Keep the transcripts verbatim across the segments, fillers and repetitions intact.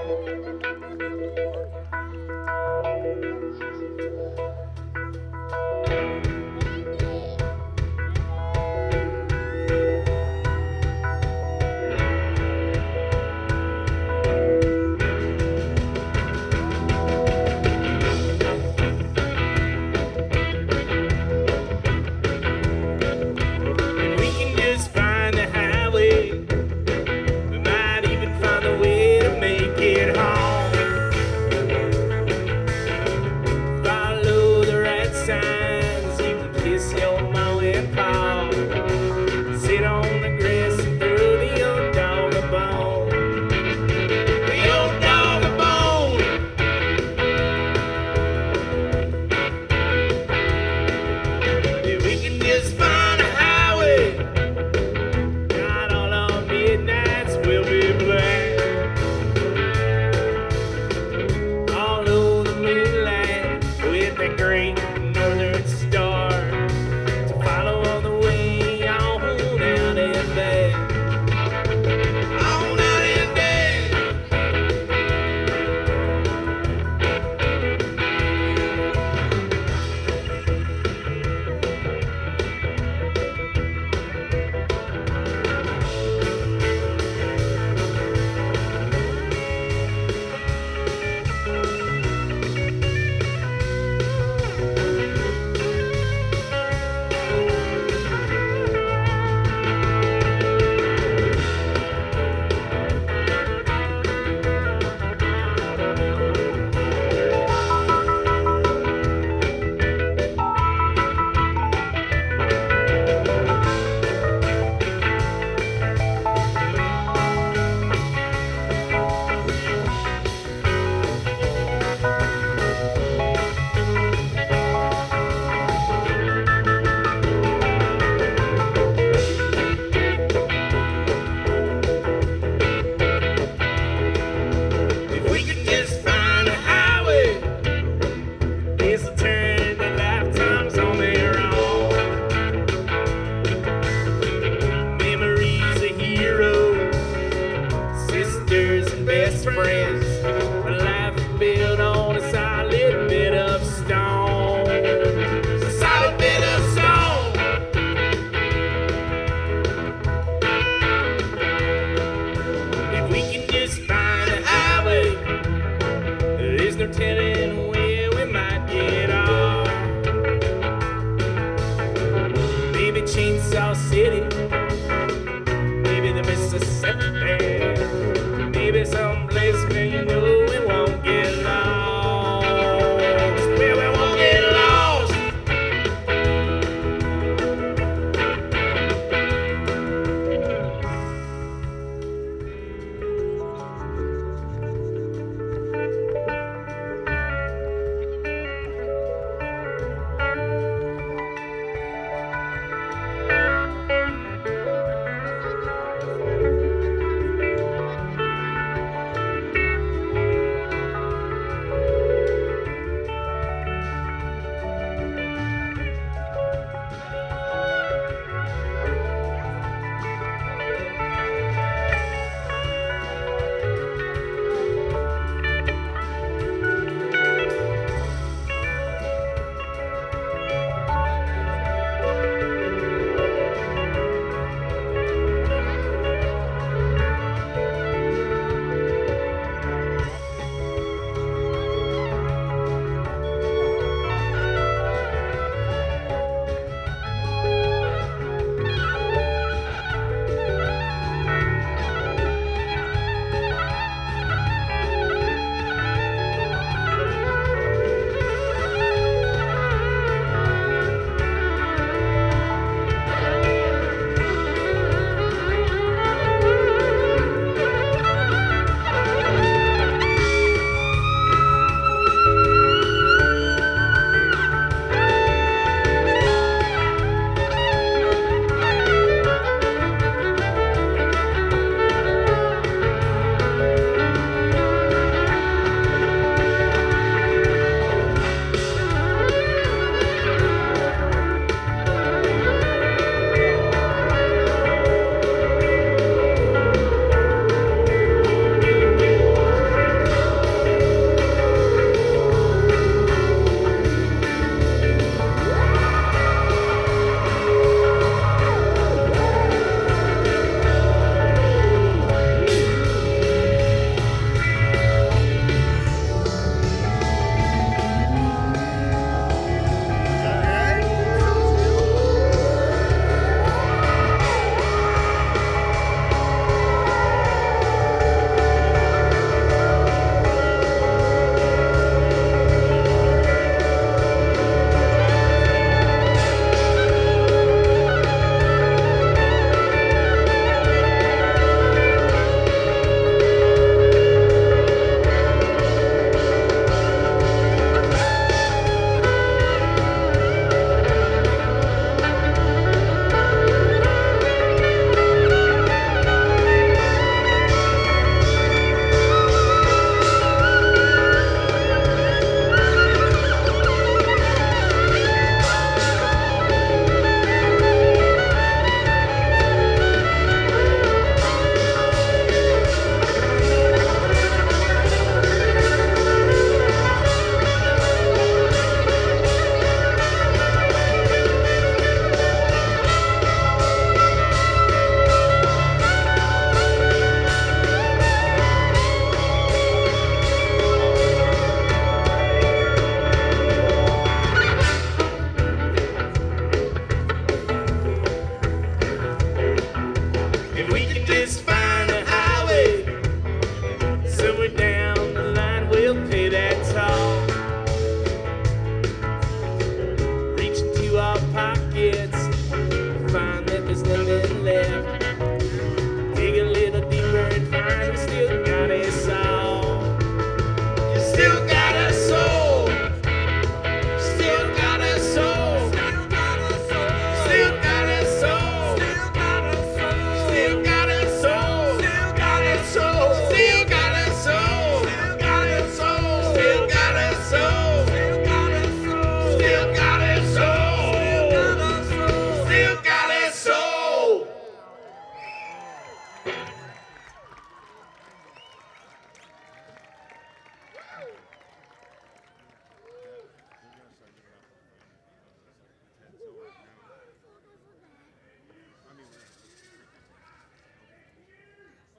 Chainsaw City, maybe the Mississippi, maybe someplace where you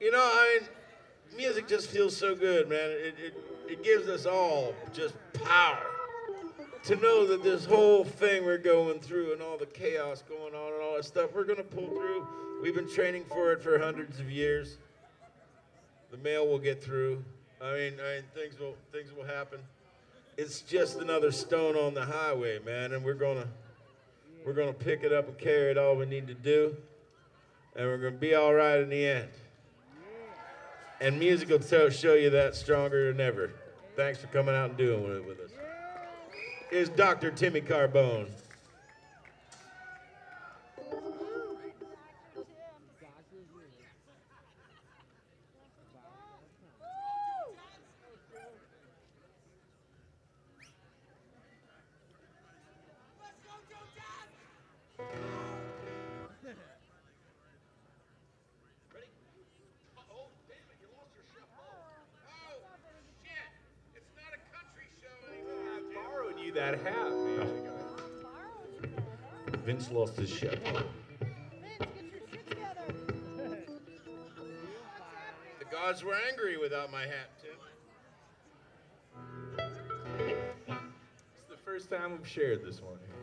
You know, I mean, music just feels so good, man. It, it, it gives us all just power to know that this whole thing we're going through and all the chaos going on and all that stuff, we're going to pull through. We've been training for it for hundreds of years. The mail will get through. I mean, I mean things will things will happen. It's just another stone on the highway, man, and we're gonna we're gonna pick it up and carry it all we need to do, and we're gonna be all right in the end. And music will tell, show you that stronger than ever. Thanks for coming out and doing it with us. Here's Doctor Timmy Carbone. That hat, man. Vince lost his shit. The gods were angry without my hat, Tim. It's the first time we've shared this one.